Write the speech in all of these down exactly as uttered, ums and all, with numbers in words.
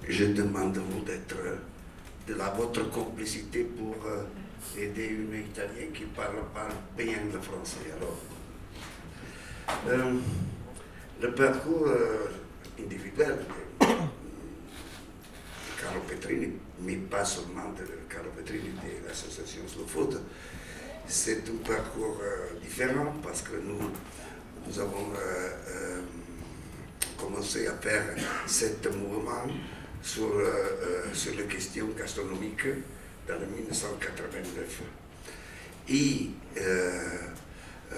je demande à vous d'être de la votre complicité pour euh, aider une Italienne qui parle pas bien le français. Alors, euh, le parcours euh, individuel de Carlo Petrini, mais pas seulement de Carlo Petrini, de l'association Slow Food, c'est un parcours euh, différent parce que nous, nous avons euh, euh, commencé à faire ce mouvement sur, euh, euh, sur les questions gastronomiques dans le mille neuf cent quatre-vingt-neuf. Et euh, euh,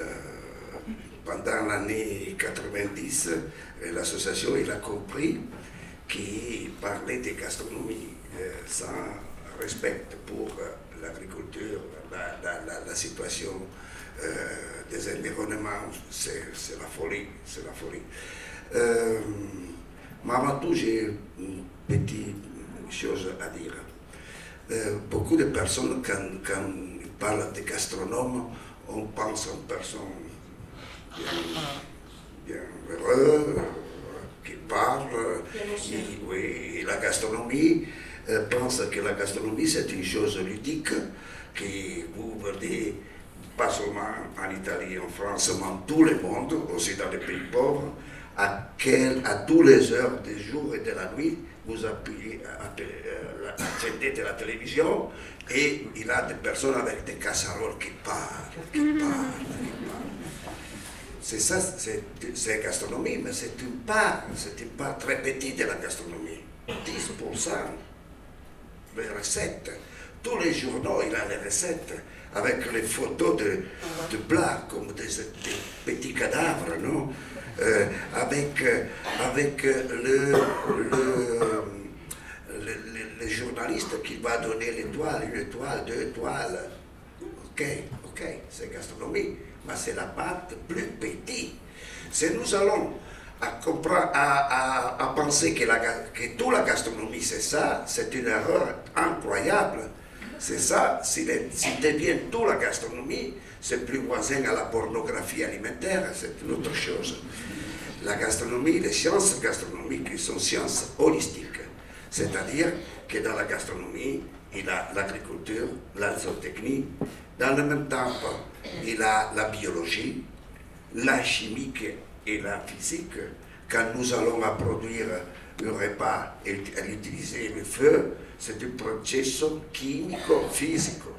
pendant l'année quatre-vingt-dix, l'association il a compris qu'il parlait de gastronomie euh, sans respect pour euh, l'agriculture, la, la, la, la situation euh, des environnements, c'est la folie, c'est la folie. Euh, mais avant tout, j'ai une petite chose à dire. Euh, beaucoup de personnes, quand, quand ils parlent de gastronomes, on pense à une personne bien, bien heureuse, qui parle, et, oui, et la gastronomie euh, pense que la gastronomie c'est une chose ludique, que vous voyez pas seulement en Italie, en France, mais en tout le monde, aussi dans les pays pauvres, à, quel, à toutes les heures du jour et de la nuit, vous appuyez, accendez de la télévision et il y a des personnes avec des casseroles qui parlent, qui parlent, qui parlent. C'est ça, c'est gastronomie, mais c'est une part, c'est une part très petite de la gastronomie. dix pour cent les recettes. Tous les journaux, il y a les recettes avec les photos de, de plats comme des, des petits cadavres, non? Euh, avec, avec le, le, le, le, le journaliste qui va donner l'étoile, une étoile, deux étoiles. Ok, ok, c'est gastronomie, mais c'est la part plus petite. Si nous allons à, comprendre, à, à, à penser que, la, que toute la gastronomie c'est ça, c'est une erreur incroyable. C'est ça, si, si devient toute la gastronomie, c'est plus voisin à la pornographie alimentaire, c'est une autre chose. La gastronomie, les sciences gastronomiques sont sciences holistiques, c'est-à-dire que dans la gastronomie, il y a l'agriculture, la zootechnie, dans le même temps, il y a la biologie, la chimique et la physique. Quand nous allons à produire un repas et à utiliser le feu, c'est un processo chimico-physico.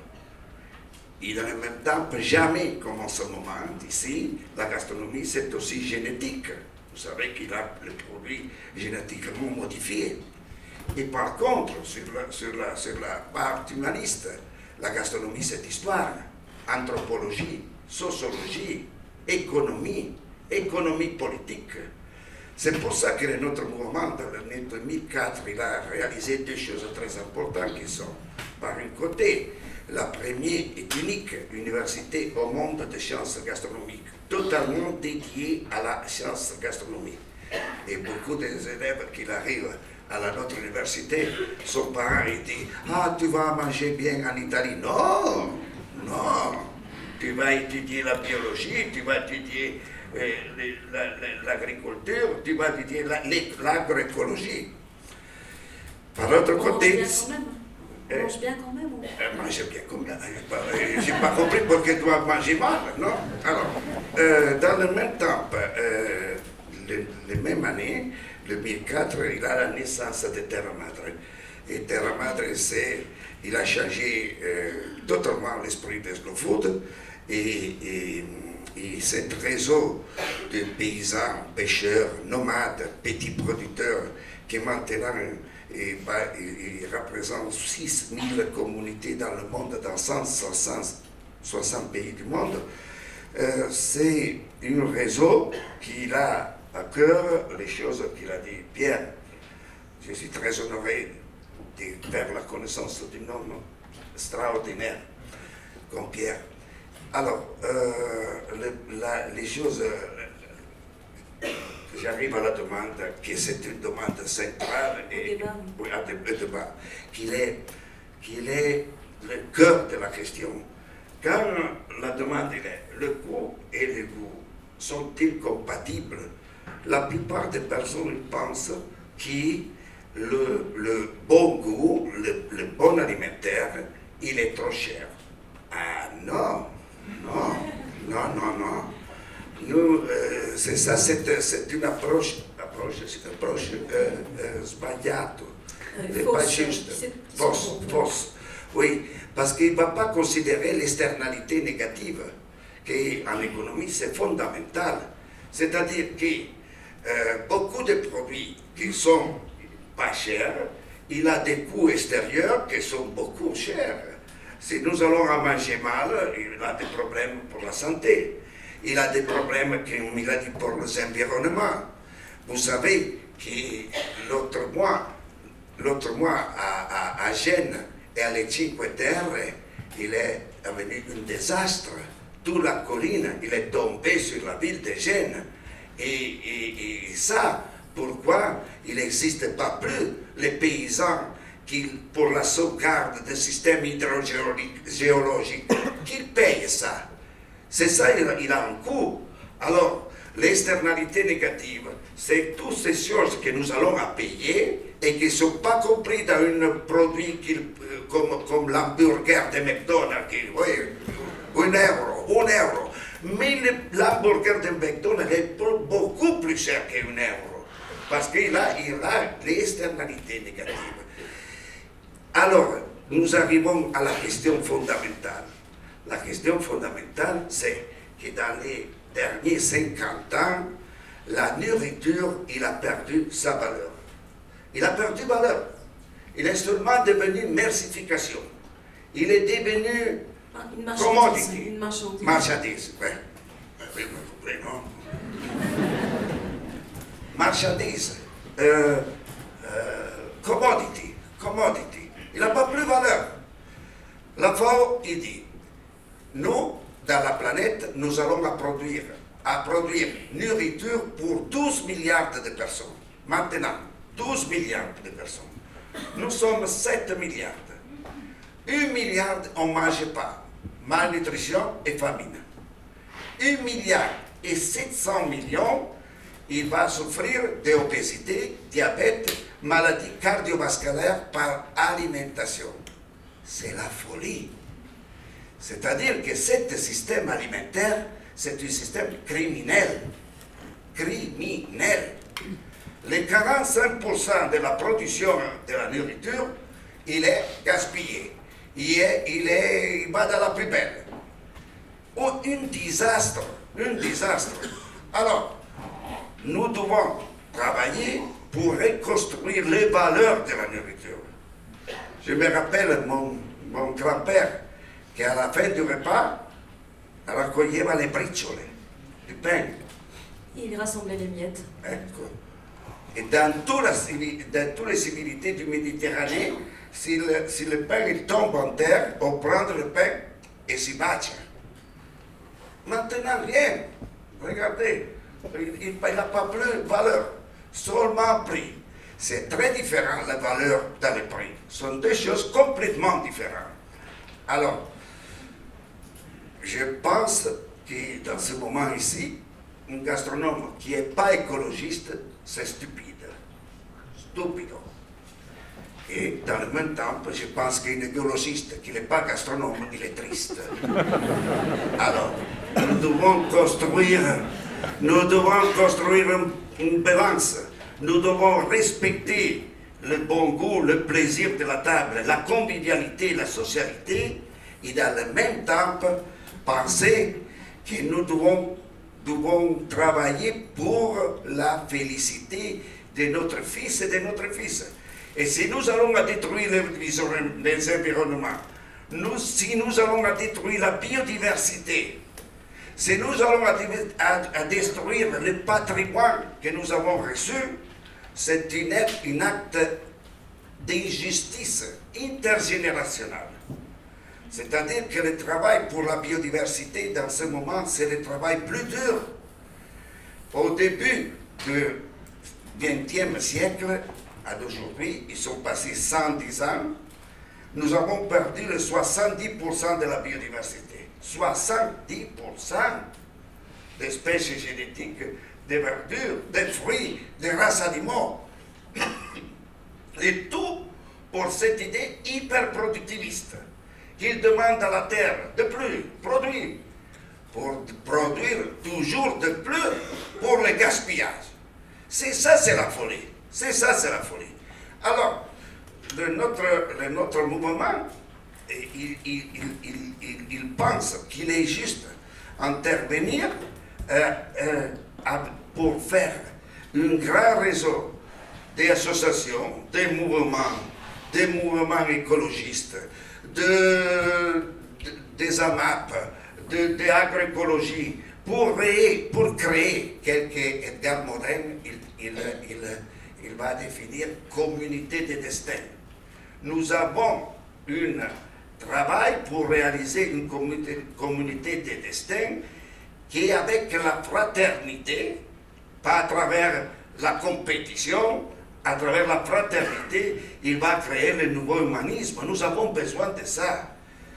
Et dans le même temps, jamais comme en ce moment, ici, la gastronomie c'est aussi génétique. Vous savez qu'il y a les produits génétiquement modifiés. Et par contre, sur la, sur la, sur la part humaniste, la gastronomie c'est histoire, anthropologie, sociologie, économie, économie politique. C'est pour ça que notre mouvement, dans l'année deux mille quatre, il a réalisé deux choses très importantes qui sont, par un côté, la première et unique université au monde de sciences gastronomiques, totalement dédiée à la science gastronomique. Et beaucoup des élèves qui arrivent à la, notre université, son parents ils disent « Ah, tu vas manger bien en Italie ». Non, non, tu vas étudier la biologie, tu vas étudier euh, l'agriculture, la, la, tu vas étudier l'agroécologie. La, Par l'autre côté... On mange bien quand même. On euh, mange bien quand même. Je n'ai pas compris pourquoi tu dois manger mal, non? Alors, euh, dans le même temps, euh, le, le même année, le mille quatre, il a la naissance de Terra Madre. Et Terra Madre, c'est, il a changé euh, totalement l'esprit de Slow Food. Et, et, et cet réseau de paysans, pêcheurs, nomades, petits producteurs, qui maintenant et, bah, il, il représente six mille communautés dans le monde, dans cent soixante pays du monde. Euh, c'est un réseau qui a à cœur les choses qu'il a dit. Pierre, je suis très honoré de faire la connaissance d'un homme extraordinaire comme Pierre. Alors, euh, le, la, les choses... Euh, J'arrive à la demande, que c'est une demande centrale et oui, à le débat, qu'il est, qu'il est le cœur de la question. Quand la demande est, le coût et le goût sont-ils compatibles? La plupart des personnes pensent que le, le bon goût, le, le bon alimentaire, il est trop cher. Ah non, non, non, non, non. Nous, euh, c'est ça, c'est, c'est une approche, approche, c'est une approche euh, euh, sbagliata, Euh, pas fausse, juste, c'est- fausse, c'est- fausse. Oui, parce qu'il ne va pas considérer l'externalité négative, qui en économie c'est fondamental. C'est-à-dire que euh, beaucoup de produits qui sont pas chers, il a des coûts extérieurs qui sont beaucoup chers. Si nous allons en manger mal, il a des problèmes pour la santé. Il a des problèmes, comme il a dit, pour l'environnement. Vous savez que l'autre mois, l'autre mois à, à, à Gênes et à les Cinque Terre, il est venu un désastre. Toute la colline, il est tombé sur la ville de Gênes. Et, et, et ça, pourquoi il n'existe pas plus les paysans qui, pour la sauvegarde du système hydrogéologique, qu'ils payent ça. C'est ça, il a, il a un coût. Alors, l'externalité négative, c'est toutes ces choses que nous allons à payer et qui ne sont pas compris dans un produit qui, comme, comme l'hamburger de McDonald's, qui, oui, un euro, un euro. Mais le, l'hamburger de McDonald's est beaucoup plus cher qu'un euro, parce qu'il a, il a l'externalité négative. Alors, nous arrivons à la question fondamentale. La question fondamentale, c'est que dans les derniers cinquante ans, la nourriture, il a perdu sa valeur. Il a perdu valeur. Il est seulement devenu mercification. Il est devenu Une marchandise. commodity. Une marchandise. Marchandise, oui. Oui, oui, non. Marchandise. Euh, euh, commodity. Commodity. Il n'a pas plus valeur. La F A O, il dit, nous, dans la planète, nous allons à produire, à produire nourriture pour douze milliards de personnes. Maintenant, douze milliards de personnes. Nous sommes sept milliards. un milliard, on ne mange pas. Malnutrition et famine. un milliard et sept cents millions, il va souffrir d'obésité, diabète, maladie cardiovasculaire par alimentation. C'est la folie. C'est-à-dire que ce système alimentaire, c'est un système criminel. Criminel. Les quarante-cinq pour cent de la production de la nourriture, il est gaspillé. Il, est, il, est, il va dans la poubelle. Oh, un désastre. Un désastre. Alors, nous devons travailler pour reconstruire les valeurs de la nourriture. Je me rappelle mon, mon grand-père qui, à la fin du repas, raccoglieva les briciole, du pain. Il rassemblait les miettes. Ecco. Et dans, toute la, dans toutes les civilités du Méditerranée, si le, si le pain il tombe en terre, on prend le pain et s'y bacia. Maintenant, rien. Regardez, il n'a pas plus de valeur, seulement prix. C'est très différent, la valeur dans le prix. Ce sont deux choses complètement différentes. Alors, je pense que dans ce moment ici, un gastronome qui n'est pas écologiste, c'est stupide. Stupido. Et dans le même temps, je pense qu'un écologiste qui n'est pas gastronome, il est triste. Alors, nous devons construire, nous devons construire une, une balance. Nous devons respecter le bon goût, le plaisir de la table, la convivialité, la socialité, et dans le même temps, penser que nous devons, devons travailler pour la félicité de notre fils et de notre fils. Et si nous allons à détruire les, les environnements, nous, si nous allons à détruire la biodiversité, si nous allons à, à, à détruire le patrimoine que nous avons reçu, c'est un acte d'injustice intergénérationnelle. C'est-à-dire que le travail pour la biodiversité, dans ce moment, c'est le travail plus dur. Au début du vingtième siècle, à d'aujourd'hui, ils sont passés cent dix ans, nous avons perdu le soixante-dix pour cent de la biodiversité. soixante-dix pour cent d'espèces génétiques, de verdures, de fruits, de races animaux. Et tout pour cette idée hyper-productiviste, qu'il demande à la terre de plus, produire, pour produire toujours de plus pour le gaspillage. C'est ça, c'est la folie. C'est ça, c'est la folie. Alors, le, notre, le, notre mouvement, il, il, il, il, il pense qu'il est juste intervenir euh, euh, pour faire un grand réseau d'associations, des mouvements, des mouvements écologistes, de, de, des A M A P, de, de l'agroécologie, pour, pour créer quelque Edgar Morin, il, il, il, il va définir communauté de destin. Nous avons un travail pour réaliser une communauté, communauté de destin qui est avec la fraternité, pas à travers la compétition, à travers la fraternité, il va créer le nouveau humanisme. Nous avons besoin de ça.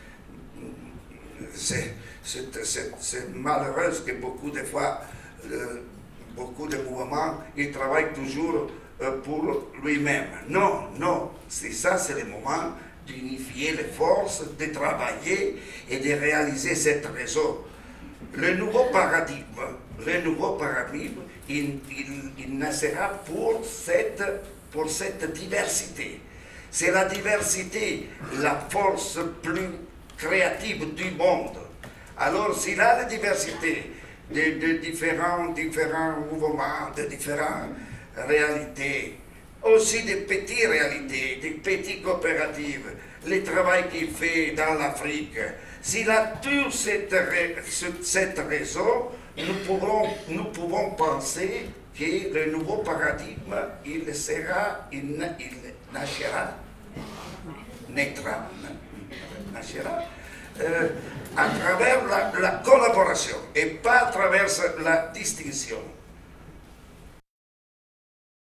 C'est, c'est, c'est, c'est malheureux que beaucoup de fois, euh, beaucoup de mouvements, ils travaillent toujours euh, pour lui-même. Non, non, c'est ça, c'est le moment d'unifier les forces, de travailler et de réaliser cet réseau. Le nouveau paradigme, le nouveau paradigme, il, il, il naissera pour cette, pour cette diversité. C'est la diversité, la force plus créative du monde. Alors, s'il a la diversité de, de différents, différents mouvements, de différentes réalités, aussi des petites réalités, des petites coopératives, le travail qu'il fait dans l'Afrique, s'il a tout cette, cette réseau, nous pouvons, nous pouvons penser que le nouveau paradigme, il sera, il, il naîtra, naîtra, naîtra euh, à travers la, la collaboration et pas à travers la distinction.